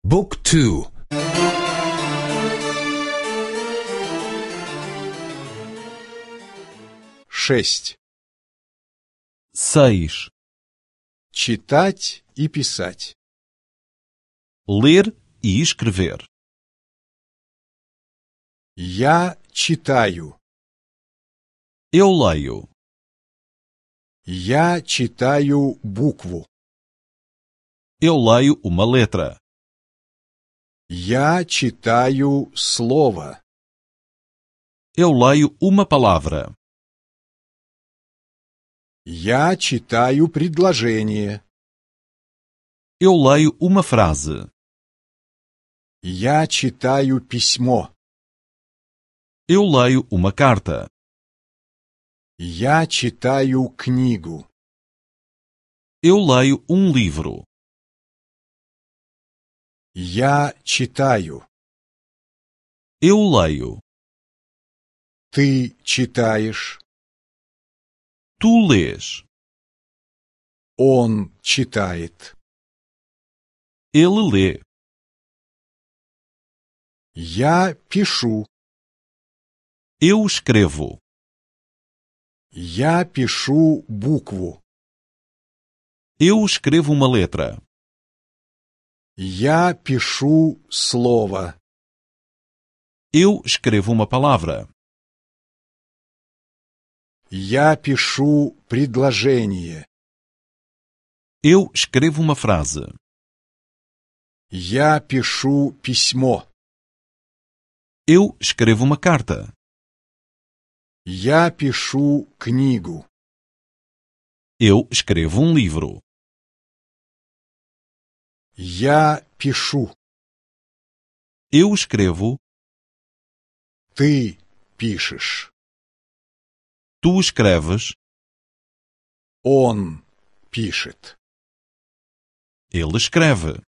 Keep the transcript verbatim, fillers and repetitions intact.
بوك تو. шесть. seis. Читать и писать. Ler e escrever. Я читаю. Eu leio. Я читаю букву. Eu leio uma letra. Я читаю слово. Eu leio uma palavra. Я читаю предложение. Eu leio uma frase. Я читаю письмо. Eu leio uma carta. Я читаю книгу. Eu leio um livro. Я читаю. Eu leio. Ты читаешь. Tu lês. Он читает. Ele lê. Я пишу. Eu escrevo. Я пишу букву. Eu escrevo uma letra. Я пишу слово. Eu escrevo uma palavra. Я пишу предложение. Eu escrevo uma frase. Я пишу письмо. Eu escrevo uma carta. Я пишу книгу. Eu escrevo um livro. Я пишу. Eu escrevo. Ты пишешь. Tu escreves. Он пишет. Ele escreve.